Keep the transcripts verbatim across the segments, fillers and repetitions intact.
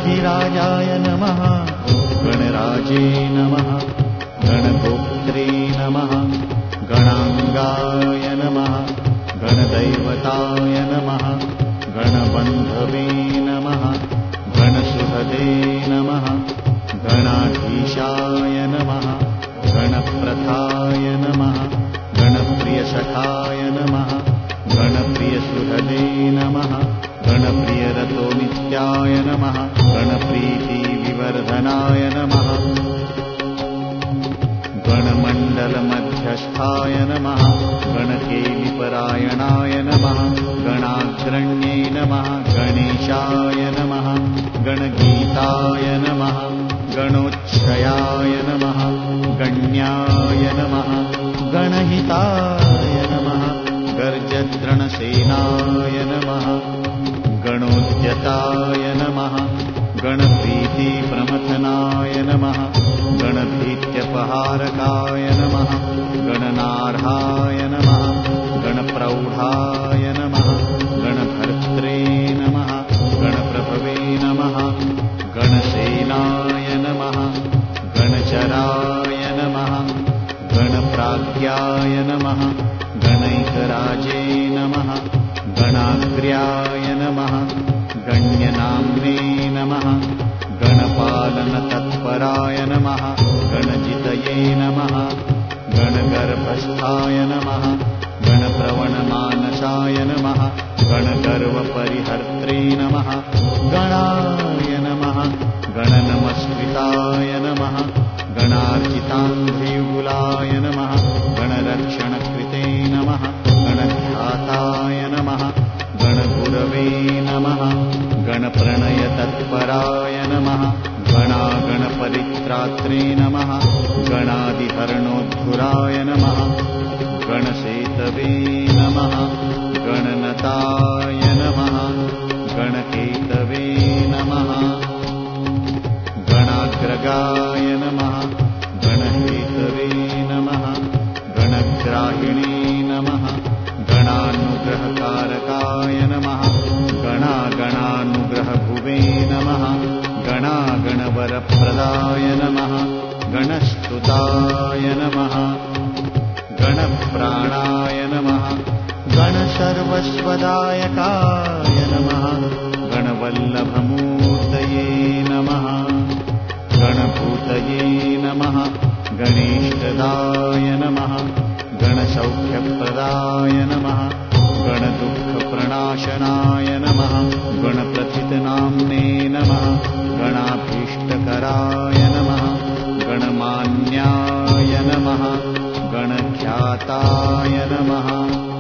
गणाधिराजाय नमः गणराजे नमः गणगोप्त्रे नमः गणांगाय नमः गणदैवताय नमः गणबन्धवे नमः गणसुहदे नमः गणाधीशाय नमः गणप्रथाय नमः गणप्रियसखाय नमः गणप्रियसुहदे नमः गणप्रियरतो नित्याय नमः गणप्रीतिविवर्धनाय नमः गणमण्डलमध्यस्थाय नमः गणकेलिपरायणाय नमः गणाग्रण्ये नमः गणेशाय नमः गणगीताय नमः गणोच्छयाय नमः गण्याय नमः गणहिताय नमः गर्जद्रणसेनाय नमः गणोद्यताय नमः गणप्रीतिप्रमथनाय नमः गणभीत्यपहारकाय नमः गणनार्हाय नमः गणप्रौढाय नमः गणभर्त्रे नमः गणप्रभवे नमः गणसेनाय नमः गणचराय नमः गणप्राज्ञाय नमः गणैकराजे नमः गणाग्र्याय नमः गण्यनाम्ने नमः गणपालनतत्पराय नमः गणजितये नमः गणगर्भस्थाय नमः गणप्रवणमानसाय नमः गणगर्वपरिहर्त्रे नमः गणाय नमः गणनमस्कृताय नमः गणार्चिताङ्घ्रियुगुलाय नमः गणरक्षणकृते नमः गणध्याताय नमः गणगुरवे नमः गणप्रणयतत्पराय नमः गणागणपरित्रात्रे नमः गणादिहरणोद्धुराय नमः गणसेतवे नमः गणनताय नमः गणकेतवे नमः गणाग्रगाय नमः गणहेतवे नमः गणग्राहिणे नमः गणानुग्रहकारकाय नमः गणागणानुग्रहभुवे नमः गणागणवरप्रदाय नमः गणस्तुताय नमः गणप्राणाय नमः गणसर्वस्वदायकाय नमः गणवल्लभमूर्तये नमः गणभूतये नमः गणेष्टदाय नमः गणसौख्यप्रदाय नमः गणदुःखप्रणाशनाय नमः गणप्रथितनाम्ने नमः गणाभीष्टकराय नमः गणमान्याय नमः गणख्याताय नमः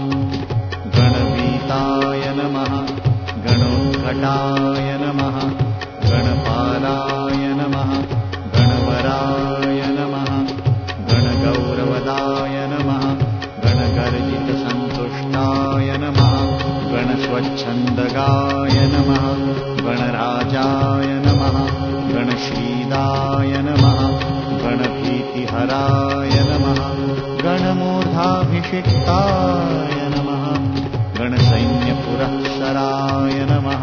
गणवीताय नमः गणोत्कटाय नमः गणपालाय नमः गणवराय नमः गणगौरवदाय नमः गणगर्जितसन्तुष्टाय नमः गणस्वच्छन्दगाय नमः गणराजाय नमः गणशीदाय नमः गणभीतिहराय नमः गणमूर्धाभिषिक्ताय नमः गणसैन्यपुरःसराय नमः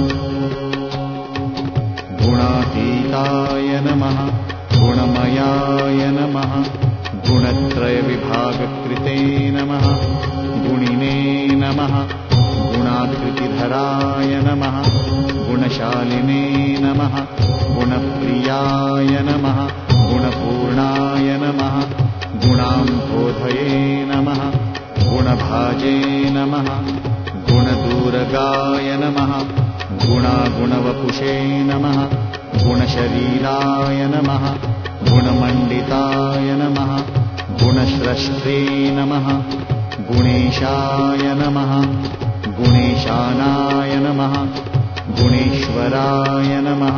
गुणातीताय नमः गुणमयाय नमः गुणत्रयविभागकृते नमः गुणिने नमः गुणाकृतिधराय नमः गुणशालिने नमः गुणप्रियाय नमः गुणपूर्णाय नमः गुणाम्भोधये नमः गुणभाजे नमः गुणदूरगाय नमः गुणागुणवपुषे नमः गुणशरीराय नमः गुणमण्डिताय नमः गुणस्रष्टे नमः गुणेशाय नमः गुणेशानाय नमः गुणेश्वराय नमः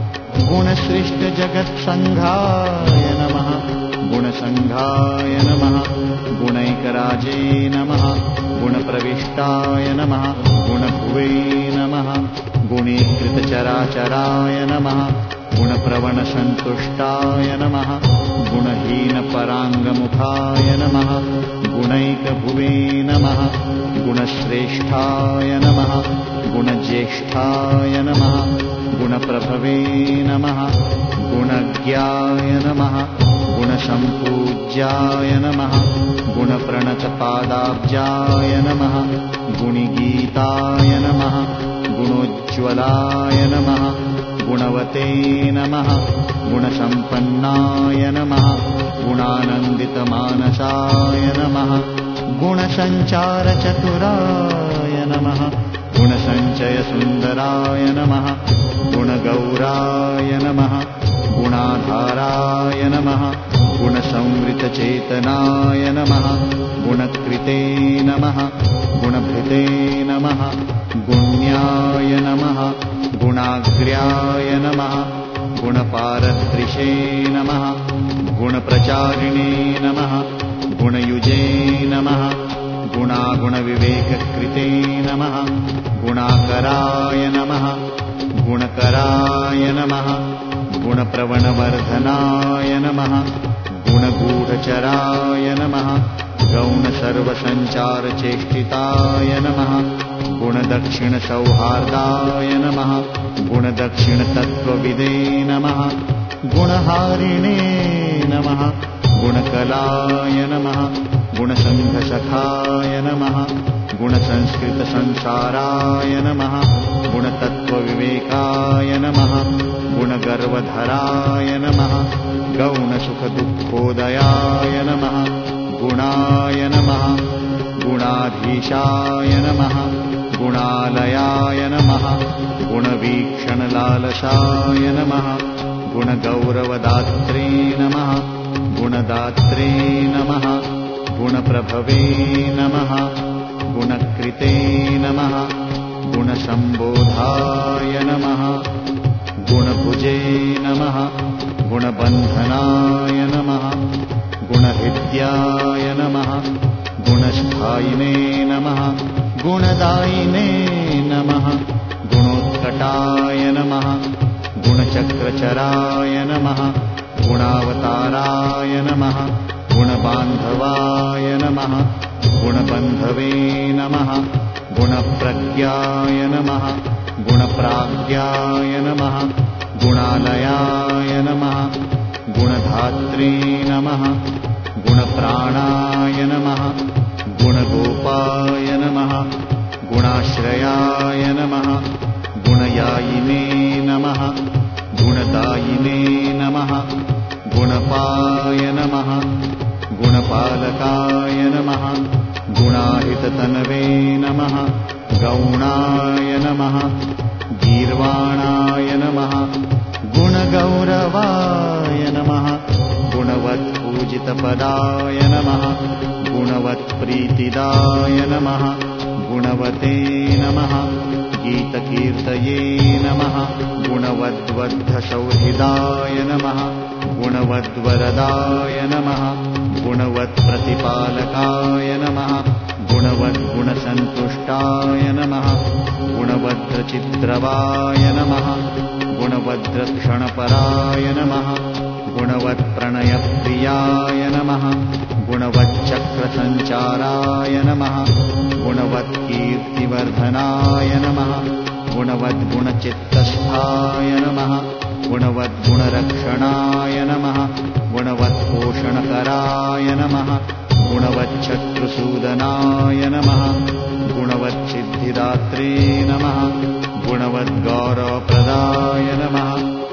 गुणसृष्टजगत्सङ्घाय नमः गुणसङ्घाय नमः गुणैकराजे नमः गुणप्रविष्टाय नमः गुणभुवे नमः गुणीकृतचराचराय नमः गुणप्रवणसन्तुष्टाय नमः गुणहीनपराङ्गमुखाय नमः गुणैकभुवे नमः गुणश्रेष्ठाय नमः गुणज्येष्ठाय नमः गुणप्रभवे नमः गुणज्ञाय नमः गुणसम्पूज्याय नमः गुणप्रणतपादाब्जाय नमः गुणिगीताय नमः गुणोज्ज्वलाय नमः गुणवते नमः गुणसम्पन्नाय नमः गुणानन्दितमानसाय नमः गुणसञ्चारचतुराय नमः गुणसञ्चयसुन्दराय नमः गुणगौराय नमः गुणाधाराय नमः गुणसंवृतचेतनाय नमः गुणकृते नमः गुणभृते नमः गुण्याय नमः गुणाग्र्याय नमः गुणपारदृशे नमः गुणप्रचारिणे नमः गुणयुजे नमः गुणागुणविवेककृते नमः गुणाकराय नमः गुणकराय नमः गुणप्रवणवर्धनाय नमः गुणगूढचराय नमः गौणसर्वसञ्चारचेष्टिताय नमः गुणदक्षिणसौहार्दाय नमः गुणदक्षिणतत्त्वविदे नमः गुणहारिणे नमः गुणकलाय नमः गुणसङ्घसखाय नमः गुणसंस्कृतसंसाराय नमः गुणतत्त्वविवेकाय नमः गुणगर्वधराय नमः गौणसुखदुःखोदयाय नमः गुणाय नमः गुणाधीशाय नमः गुणालयाय नमः गुणवीक्षणलालसाय नमः गुणगौरवदात्रे नमः गुणदात्रे नमः गुणप्रभवे नमः गुणकृते नमः गुणसम्बोधाय नमः गुणभुजे नमः गुणबन्धनाय नमः गुणहृद्याय नमः गुणस्थायिने नमः गुणदायिने नमः गुणोत्कटाय नमः गुणचक्रचराय नमः गुणावताराय नमः गुणबान्धवाय नमः गुणबन्धवे नमः गुणप्रज्ञाय नमः गुणप्राज्ञाय नमः गुणालयाय नमः गुणधात्रे नमः गुणप्राणाय नमः गुणगोपाय नमः गुणाश्रयाय नमः गुणयायिने नमः गुणदायिने नमः गुणपाय नमः गुणपालकाय नमः गुणाहिततनवे नमः गौणाय नमः गीर्वाणाय नमः गुणगौरवाय नमः गुणवत्पूजितपदाय नमः गुणवत्प्रीतिदाय नमः गुणवते नमः गीतकीर्तये नमः गुणवद्वद्धसौहृदाय नमः गुणवद्वरदाय नमः गुणवत्प्रतिपालकाय नमः गुणवद्गुणसन्तुष्टाय नमः गुणवद्रचित्रवाय नमः गुणवद्रक्षणपराय नमः गुणवत्प्रणयप्रियाय नमः गुणवच्चक्रसञ्चाराय नमः गुणवत्कीर्तिवर्धनाय नमः गुणवद्गुणचित्तस्थाय नमः गुणवद्गुणरक्षणाय नमः गुणवत्पोषणकराय नमः गुणवच्छत्रुसूदनाय नमः गुणवच्छिद्धिदात्रे नमः गुणवद्गौरवप्रदाय नमः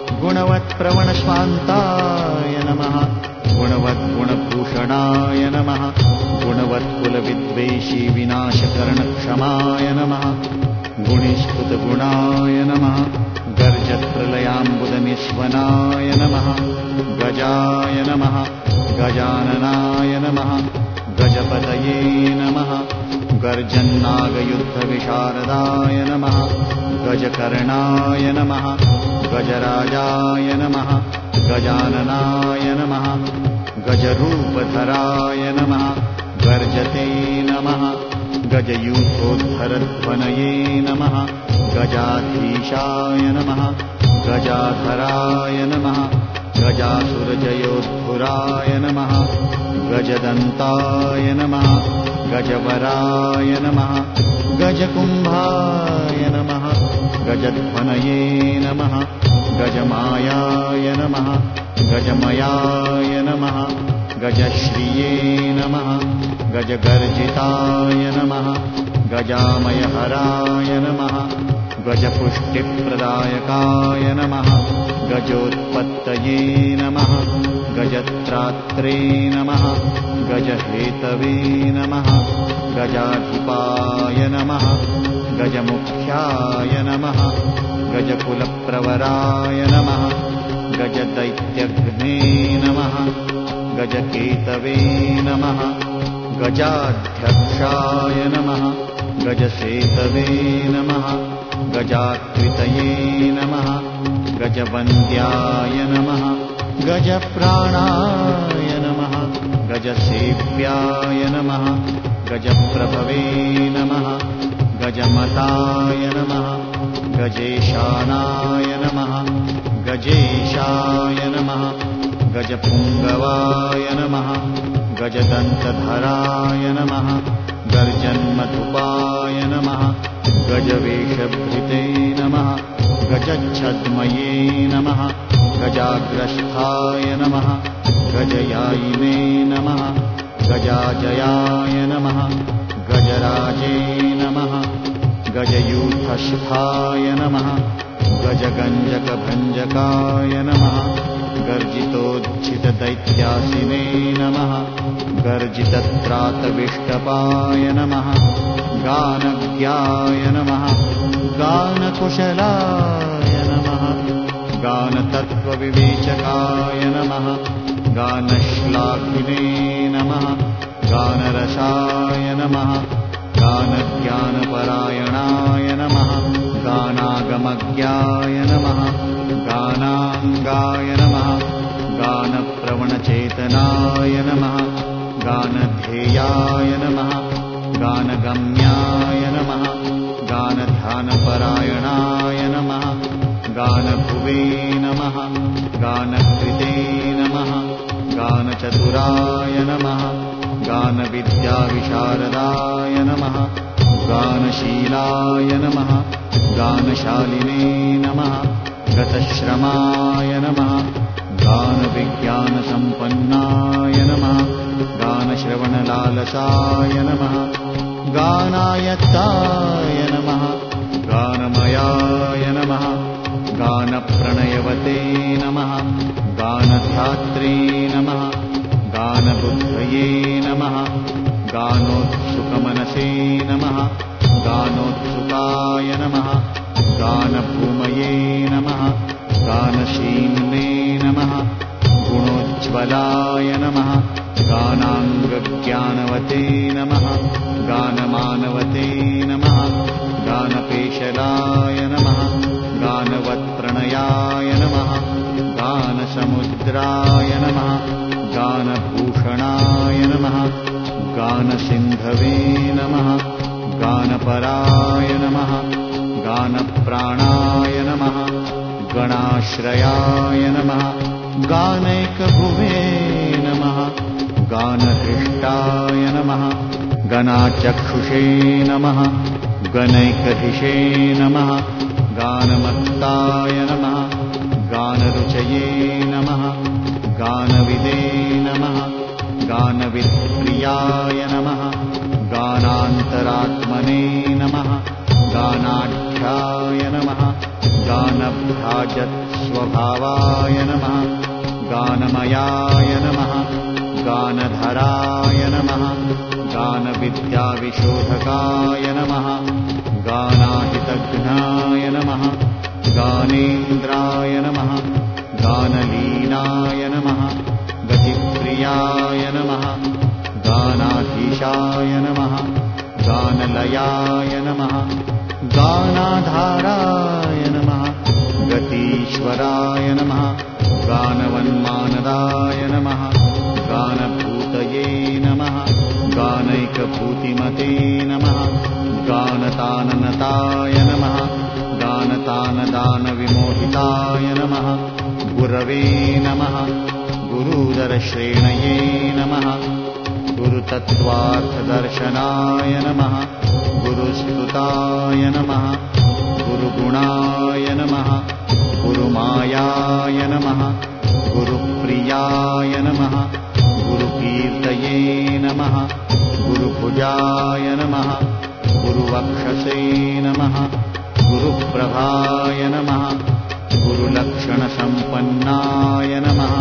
गुणवत्प्रवणस्वान्ताय नमः गुणवद्गुणभूषणाय नमः गुणवत्कुलविद्वेषी विनाशकरणक्षमाय नमः गुणिस्तुतगुणाय नमः गर्जत्प्रलयाम्बुदनिस्वनाय नमः गजाय नमः गजाननाय नमः गजपतये नमः गर्जन्नागयुद्धविशारदाय नमः गजकर्णाय नमः गजराजाय नमः गजाननाय नमः गजरूपधराय नमः गर्जते नमः गजयूथोद्धरध्वनये नमः गजाधीशाय नमः गजाधराय नमः गजासुरजयोद्धुराय नमः गजदन्ताय नमः गजवराय नमः गजकुम्भाय नमः गजध्वनये नमः गजमायाय नमः गजमयाय नमः गजश्रिये नमः गजगर्जिताय नमः गजामयहराय नमः गजपुष्टिप्रदायकाय नमः गजोत्पत्तये नमः गजत्रात्रे नमः गजहेतवे नमः गजाधिपाय नमः गजमुख्याय नमः गजकुलप्रवराय नमः गजदैत्यघ्ने नमः गजकेतवे नमः गजाध्यक्षाय नमः गजसेतवे नमः गजाकृतये नमः गजवन्द्याय नमः गजप्राणाय नमः गजसेव्याय नमः गजप्रभवे नमः गजमताय नमः गजेशानाय नमः गजेशाय नमः गजपुङ्गवाय नमः गजदन्तधराय नमः गर्जन्मधुपाय नमः गजवेषभृते नमः गजच्छद्मये नमः गजाग्रस्थाय नमः गजयायिने नमः गजाजयाय नमः गजराजे नमः गजयूथस्थाय नमः गजगञ्जकभञ्जकाय नमः गर्जितोज्झितदैत्यासिने नमः गर्जितत्रातविष्टपाय नमः गानज्ञाय नमः गानकुशलाय नमः गानतत्त्वविवेचकाय नमः गानश्लाघिने नमः गानरसाय नमः गानज्ञानपरायणाय नमः गानागमज्ञाय नमः गानाङ्गाय नमः गानप्रवणचेतनाय नमः गानध्येयाय नमः गानगम्याय नमः गानध्यानपरायणाय नमः गानभुवे नमः गानकृते नमः गानचतुराय नमः गानविद्याविशारदाय नमः गानशीलाय नमः गानशालिने नमः गतश्रमाय नमः गानविज्ञानसम्पन्नाय नमः गानश्रवणलालसाय नमः गानायत्ताय नमः गानमयाय नमः गानप्रणयवते नमः गानधात्रे नमः गानबुद्धये नमः गानोत्सुकमनसे नमः गानोत्सुकाय नमः गानभूमये नमः गानशीम्ने नमः गुणोज्ज्वलाय नमः गानाङ्गज्ञानवते नमः गानमानवते नमः गानपेशलाय नमः गानवत्प्रणयाय नमः गानसमुद्राय नमः गानभूषणाय नमः गानसिन्धवे नमः गानपराय नमः गानप्राणाय नमः गणाश्रयाय नमः गानैकभुवे नमः गानहृष्टाय नमः गणाचक्षुषे नमः गणैकहिषे नमः गानमत्ताय नमः गानरुचये नमः गानविदे नमः गानवित्प्रियाय नमः गानान्तरात्मने नमः गानाढ्याय नमः गानभ्राजत्स्वभावाय नमः गानमयाय नमः गानधराय नमः गानविद्याविशोधकाय नमः गानाहितघ्नाय नमः गानेन्द्राय नमः गानलीनाय नमः गतिप्रियाय नमः गानाधीशाय नमः गानलयाय नमः गानाधाराय नमः गतीश्वराय नमः गानवन्मानदाय नमः गानभूतये नमः गानैकभूतिमते नमः गानताननताय नमः गानतानदानविमोहिताय नमः गुरवे नमः गुरुदरश्रेणये नमः गुरुतत्त्वार्थदर्शनाय नमः गुरुस्तुताय नमः गुरुगुणाय नमः गुरुमायाय नमः गुरुप्रियाय नमः गुरुकीर्तये नमः गुरुभुजाय नमः गुरुवक्षसे नमः गुरुप्रभाय नमः गुरुलक्षणसम्पन्नाय नमः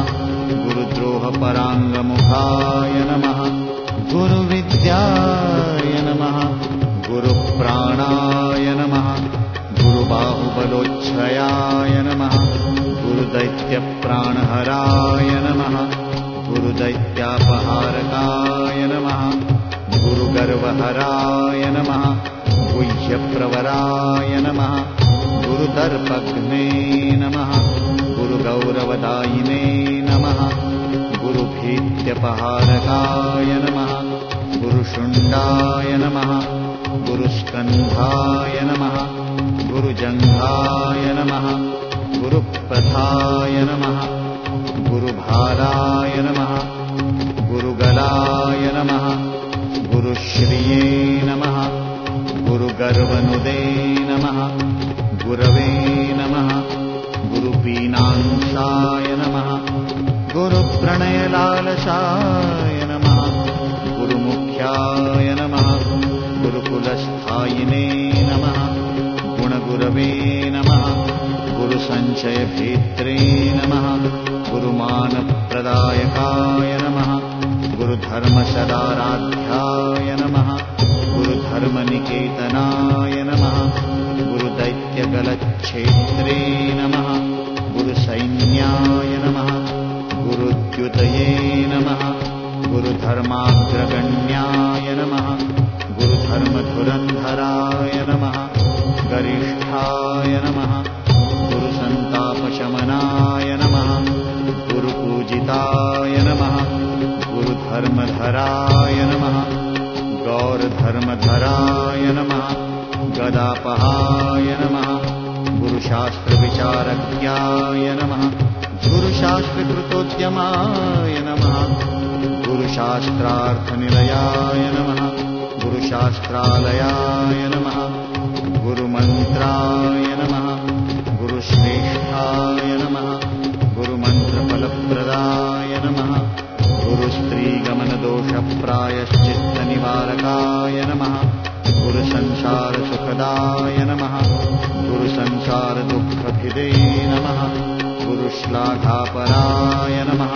गुरुद्रोहपराङ्गमुखाय नमः गुरुविद्याय नमः गुरुप्राणाय नमः गुरुबाहुबलोच्छयाय नमः गुरुदैत्यप्राणहराय नमः गुरुदैत्यापहारकाय नमः गुरुगर्वहराय नमः गुह्यप्रवराय नमः गुरुदर्पघ्ने नमः गुरुगौरवदायिने नमः गुरुभीत्यपहारकाय नमः गुरुशुण्डाय नमः गुरुस्कन्धाय नमः गुरुजङ्घाय नमः गुरुप्रथाय नमः गुरुभाराय नमः गुरुगलाय नमः गुरुश्रिये नमः गुरुगर्वनुदे नमः गुरवे नमः गुरुपीनांसाय नमः गुरुप्रणयलालसाय नमः गुरुमुख्याय नमः गुरुकुलस्थायिने नमः गुणगुरवे नमः गुरुसञ्चयभेत्रे नमः गुरुमानप्रदायकाय नमः गुरुधर्मसदाराध्याय नमः गुरुधर्मनिकेतनाय नमः गुरुदैत्यगलच्छेत्रे नमः गुरुसैन्याय नमः गुरुद्युतये नमः गुरुधर्माग्रगण्याय नमः गुरुधर्मधुरन्धराय नमः गरिष्ठाय नमः गुरुसन्तापशमनाय नमः गुरुपूजिताय नमः गुरुधर्मधराय नमः गौरधर्मधराय नमः गदापहाय नमः गुरुशास्त्रविचारज्ञाय नमः गुरुशास्त्रकृतोद्यमाय नमः गुरुशास्त्रार्थनिलयाय नमः गुरुशास्त्रालयाय नमः गुरुमन्त्राय नमः गुरुश्रेष्ठाय नमः गुरुमन्त्रफलप्रदाय नमः गुरुस्त्रीगमनदोषप्रायश्चित्तनिवारकाय नमः गुरुसंसारसुखदाय नमः गुरुसंसारदुःखभिदे नमः गुरुश्लाघापराय नमः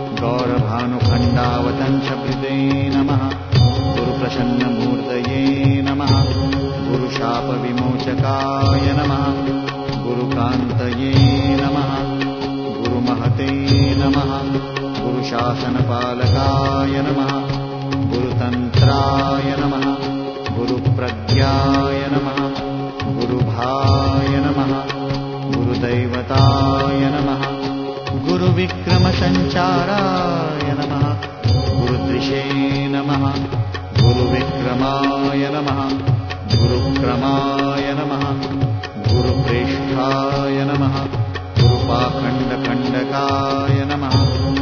गौरभानुखण्डावतंसभृते नमः गुरुप्रसन्नमूर्तये नमः गुरुशापविमोचकाय नमः गुरुकान्तये नमः गुरुमहते नमः गुरुशासनपालकाय नमः गुरुतन्त्राय नमः गुरुप्रज्ञाय नमः गुरुभाय नमः गुरुदैवताय नमः गुरुविक्रमसञ्चाराय नमः गुरुदृशे नमः गुरुविक्रमाय नमः गुरुक्रमाय नमः गुरुप्रेष्ठाय नमः गुरुपाखण्डखण्डकाय नमः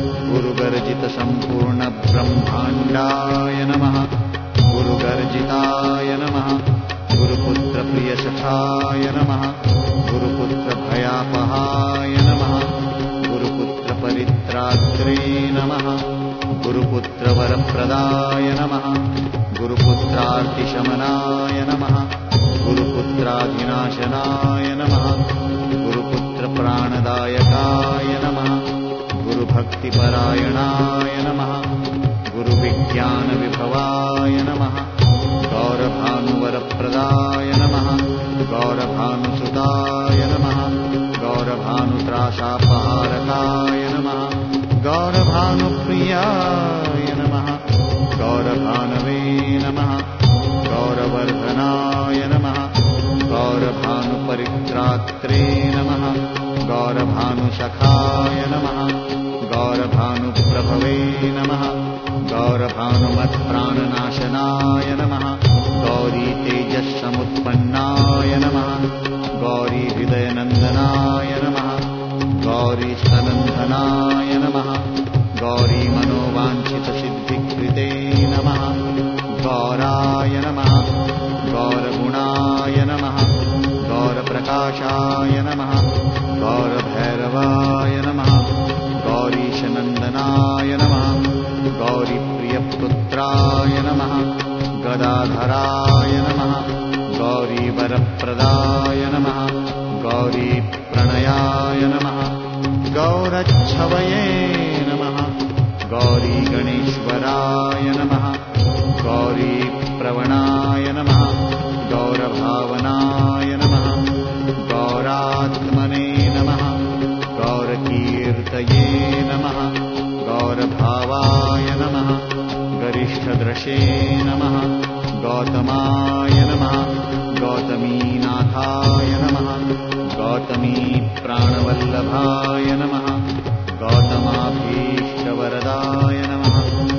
गुरुगर्जितसम्पूर्णब्रह्माण्डाय नमः गुरुगर्जिताय नमः गुरुपुत्रप्रियसखाय नमः गुरुपुत्रभयापहाय नमः गुरुपुत्रपरित्रात्रे नमः गुरुपुत्रवरप्रदाय नमः गुरुपुत्रार्तिशमनाय नमः गुरुपुत्राधिनाशनाय नमः गुरुपुत्रप्राणदायकाय नमः गुरुभक्तिपरायणाय नमः गुरुविज्ञानविभवाय नमः गौरभानुवरप्रदाय नमः गौरभानुसुताय नमः गौरभानुत्रासापहारकाय नमः गौरभानुप्रियाय नमः गौरभानवे नमः गौरवर्धनाय नमः गौरभानुपरित्रात्रे नमः गौरभानुसखाय नमः गौरभानुप्रभवे नमः गौरभानुमत्प्राणनाशनाय नमः गौरीतेजस्समुत्पन्नाय नमः गौरीहृदयनन्दनाय नमः गौरीस्तनन्धनाय नमः गौरीमनोवाञ्छितसिद्धिकृते नमः गौराय नमः गौरगुणाय नमः गौर गदाधराय नमः गौरीवरप्रदाय नमः गौरीप्रणयाय नमः गौरच्छवये नमः गौरीगणेश्वराय नमः गौरीप्रवणाय नमः गौरभावनाय नमः गौरात्मने नमः गौरकीर्तये नमः गौरभावाय नमः गरिष्ठदृशे नमः गौतमाय नमः गौतमीनाथाय नमः गौतमीप्राणवल्लभाय नमः गौतमाभीष्टवरदाय नमः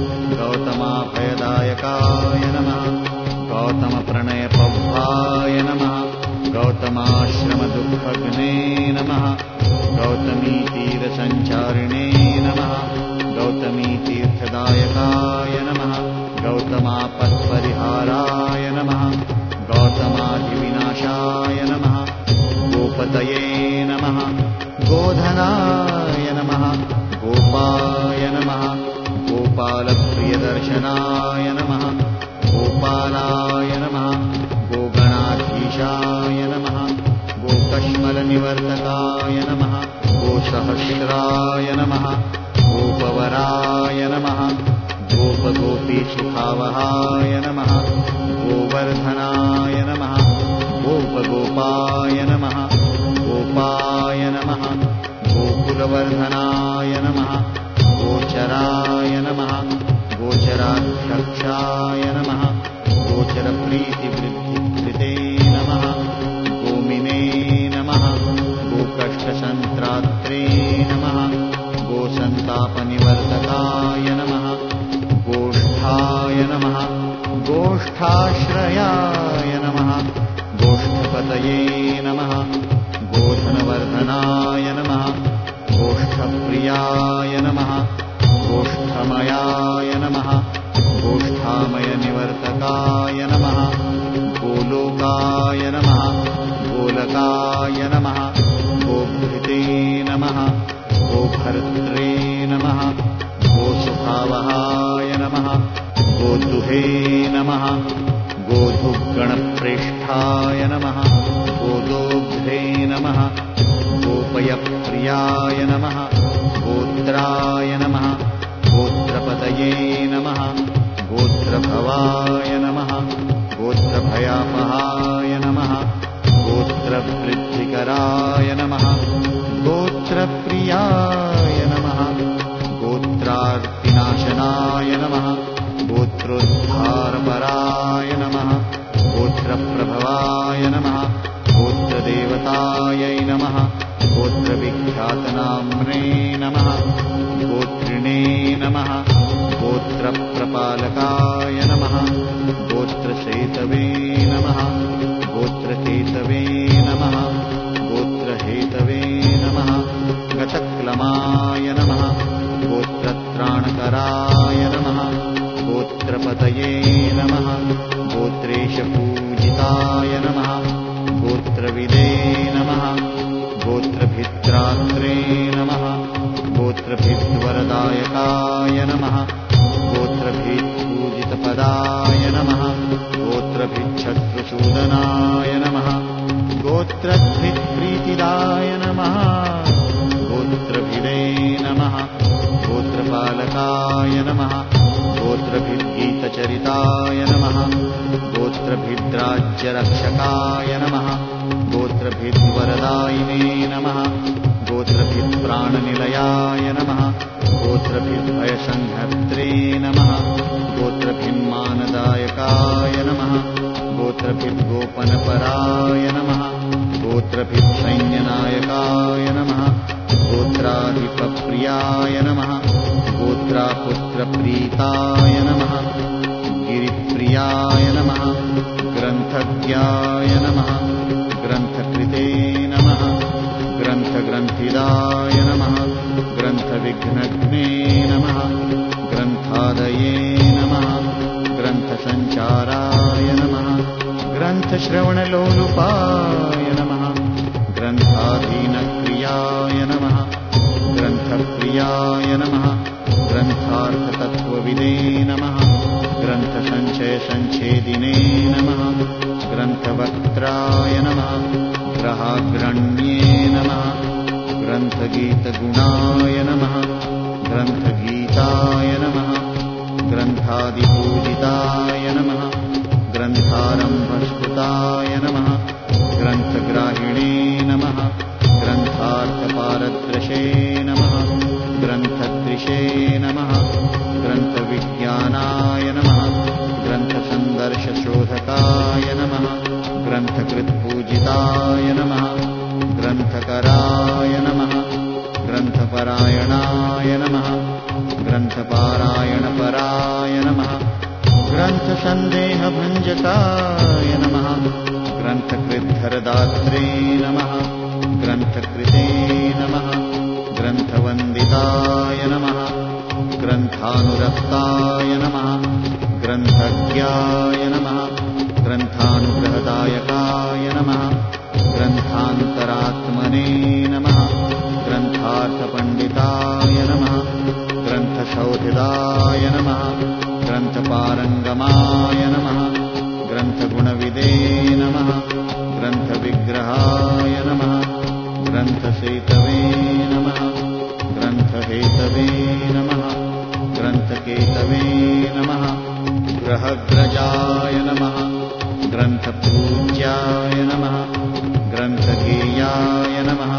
गौतमाभयदायकाय नमः गौतमप्रणयपौभाय नमः गौतमाश्रमदुःखघ्ने नमः गौतमीतीरसञ्चारिणे नमः गौतमीतीर्थदायकाय नमः गौतमापत्परिहाराय नमः गौतमादिविनाशाय नमः गोपतये नमः गोधनाय नमः गोपाय नमः गोपालप्रियदर्शनाय नमः गोपालाय नमः गोगणाधीशाय नमः गोकश्मलनिवर्तकाय नमः गोसहस्राय नमः गोपवराय नमः गोपगोपीसुखावहाय नमः गोवर्धनाय नमः गोपगोपाय नमः गोपाय नमः गोकुलवर्धनाय नमः गोचराय नमः गोचराध्यक्षाय नमः गोचरप्रीतिवृद्धिकृते नमः गोमिने नमः गोकष्टसन्त्रात्रे नमः गोसन्तापनिवर्तकाय नमः गोष्ठाय नमः गोष्ठाश्रयाय नमः गोष्ठपतये नमः गोधनवर्धनाय नमः गोष्ठप्रियाय नमः गोष्ठमयाय नमः गोष्ठामयनिवर्तकाय नमः गोलोकाय नमः गोलकाय नमः गोभृते नमः गोभर्त्रे नमः गोसुखावहाय नमः गोदुहे नमः गोधुगणप्रेष्ठाय नमः गोदोग्धे नमः गोपयप्रियाय नमः गोत्राय नमः गोत्रपतये नमः गोत्रभवाय नमः गोत्रभयापहाय नमः गोत्रवृद्धिकराय नमः गोत्रप्रियाय नमः गोत्रार्तिनाशनाय नमः गोत्रोद्धारपराय नमः गोत्रप्रभवाय नमः गोत्रदेवतायै नमः गोत्रविख्यातनाम्ने नमः गोत्रिणे नमः गोत्रप्रपालकाय नमः गोत्रसेतवे नमः गोत्रकेतवे नमः गोत्रहेतवे नमः गतक्लमाय नमः गोत्रत्राणकराय नमः गोत्रपतये नमः गोत्रेशपूजिताय नमः गोत्रविदे नमः गोत्रभित्रात्रे नमः गोत्रभिद्वरदायकाय नमः गोत्रभित्पूजितपदाय नमः गोत्रभिच्छत्रुसूदनाय नमः गोत्रभित्प्रीतिदाय नमः गोत्रभिदे नमः गोत्रपालकाय नमः गोत्रभिद्गीतचरिताय नमः गोत्रभिद्राज्यरक्षकाय नमः गोत्रभिद्वरदायिने नमः गोत्रभित्प्राणनिलयाय नमः गोत्रभिद्भयसंहर्त्रे नमः गोत्रभिन्मानदायकाय नमः गोत्रभिद्गोपनपराय नमः गोत्रभित्सैन्यनायकाय नमः गोत्राधिपप्रियाय नमः गोत्रापुत्रप्रीताय नमः गिरिप्रियाय नमः ग्रन्थज्ञाय नमः ग्रन्थकृते नमः ग्रन्थग्रन्थिदाय नमः ग्रन्थविघ्नघ्ने नमः ग्रन्थादये नमः ग्रन्थसञ्चाराय नमः ग्रन्थश्रवणलोलुपाय नमः ग्रन्थाधीनक्रियाय नमः ग्रन्थप्रियाय नमः ग्रन्थार्थतत्त्वविदे नमः ग्रन्थसञ्चयसञ्चेताय ग्रन्थवेदिने नमः ग्रन्थवक्त्राय नमः ग्रहाग्रण्ये नमः ग्रन्थगीतगुणाय नमः ग्रन्थगीताय नमः ग्रन्थादिपूजिताय नमः ग्रन्थारम्भस्तुताय नमः ग्रन्थग्राहिणे नमः ग्रन्थार्थपारदृशे नमः ग्रन्थदृशे नमः ग्रन्थविज्ञानाय नमः ग्रन्थसन्दर्शशोधकाय नमः ग्रन्थकृत्पूजिताय नमः ग्रन्थकराय नमः ग्रन्थपरायणाय नमः ग्रन्थपारायणपराय नमः ग्रन्थसन्देहभञ्जकाय नमः ग्रन्थकृद्धरदात्रे नमः ग्रन्थकृते नमः ग्रन्थवन्दिताय नमः ग्रन्थानुरक्ताय नमः ग्रन्थज्ञाय नमः ग्रन्थानुग्रहदायकाय नमः ग्रन्थान्तरात्मने नमः ग्रन्थार्थपण्डिताय नमः ग्रन्थसौहृदाय नमः ग्रन्थपारङ्गमाय नमः ग्रन्थगुणविदे नमः ग्रन्थविग्रहाय नमः ग्रन्थसेतवे नमः ग्रन्थहेतवे नमः ग्रन्थकेतवे नमः ग्रहग्रजाय नमः ग्रन्थपूज्याय नमः ग्रन्थगेयाय नमः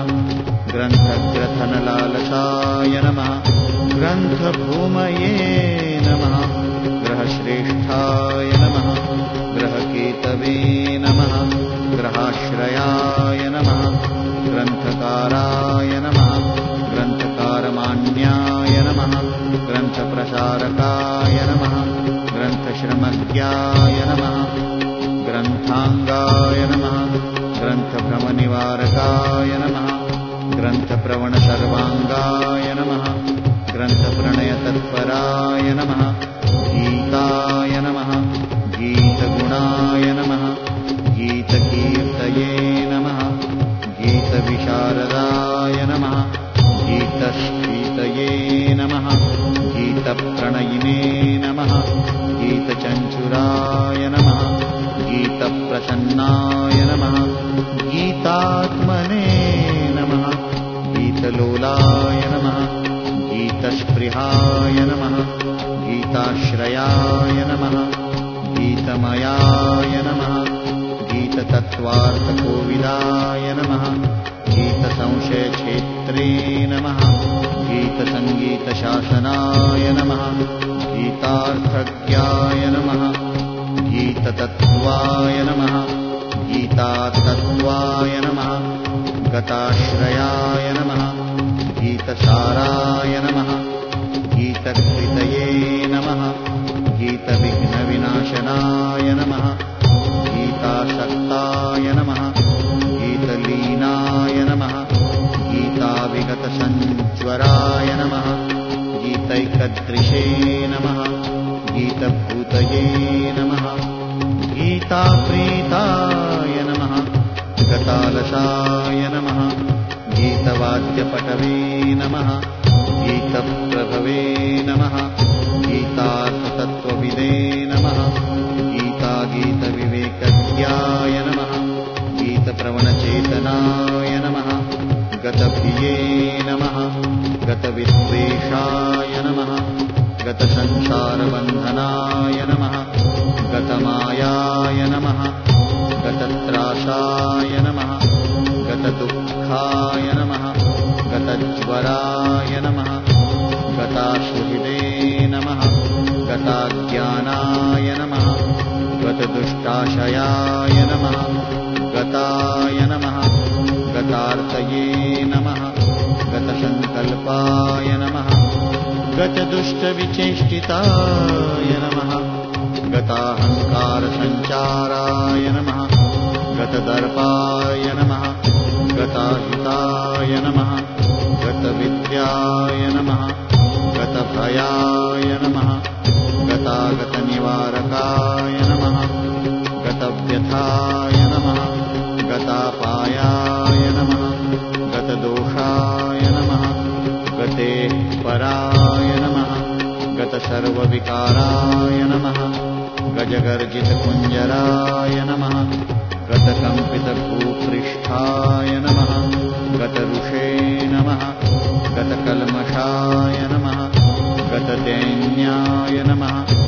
ग्रन्थग्रथनलालसाय नमः ग्रन्थभूमये नमः ग्रहश्रेष्ठाय नमः ग्रहकेतवे नमः ग्रहाश्रयाय नमः ग्रन्थकाराय नमः ग्रन्थकारमान्याय नमः ग्रन्थप्रसारकाय नमः ग्रन्थश्रमज्ञाय नमः ग्रन्थाङ्गाय नमः ग्रन्थभ्रमनिवारकाय नमः ग्रन्थप्रवणसर्वाङ्गाय नमः ग्रन्थप्रणयतत्पराय नमः गीताय नमः गीतगुणाय नमः गीतकीर्तये नमः गीतविशारदाय नमः गीतशीतये नमः गीतप्रणयिने नमः गीतचञ्चुराय नमः गीतप्रसन्नाय नमः गीतात्मने नमः गीतलोलाय नमः गीतस्पृहाय नमः गीताश्रयाय नमः गीतमयाय नमः गीततत्त्वार्थकोविदाय नमः गीतसंशयक्षेत्रे नमः गीतसङ्गीतशासनाय नमः गीतार्थज्ञाय नमः गीततत्त्वाय नमः गीतातत्त्वाय नमः गताश्रयाय नमः गीतसाराय नमः गीतकृतये नमः गीतविघ्नविनाशनाय नमः गीतासक्ताय नमः गीतलीनाय नमः गीताविगतसञ्ज्वराय नमः गीतैकदृशे नमः गीतभूतये नमः गीताप्रीताय नमः गतालसाय नमः गीतवाद्यपटवे नमः गीतप्रभवे नमः गीतार्थतत्त्वविदे नमः गीतागीतविवेकज्ञाय नमः गीतप्रवणचेतनाय नमः गतप्रिये नमः गतविद्वेषाय नमः गतसंसारबन्धनाय नमः गतमायाय नमः गतत्रासाय नमः गतदुःखाय नमः गतज्वराय नमः गतासुहृदे नमः गताज्ञानाय नमः गतदुष्टाशयाय नमः गताय नमः गतार्तये नमः गतसङ्कल्पाय नमः गतदुष्टविचेष्टिताय नमः गताहङ्कारसञ्चाराय नमः गतदर्पाय नमः गताहिताय नमः गतविद्याय नमः गतभयाय नमः गतागतनिवारकाय नमः गतव्यथाय नमः गतापायाय नमः गतदोषाय नमः गतेः पराय नमः गतसर्वविकाराय नमः गजगर्जितकुञ्जराय नमः गतकम्पितभूपृष्ठाय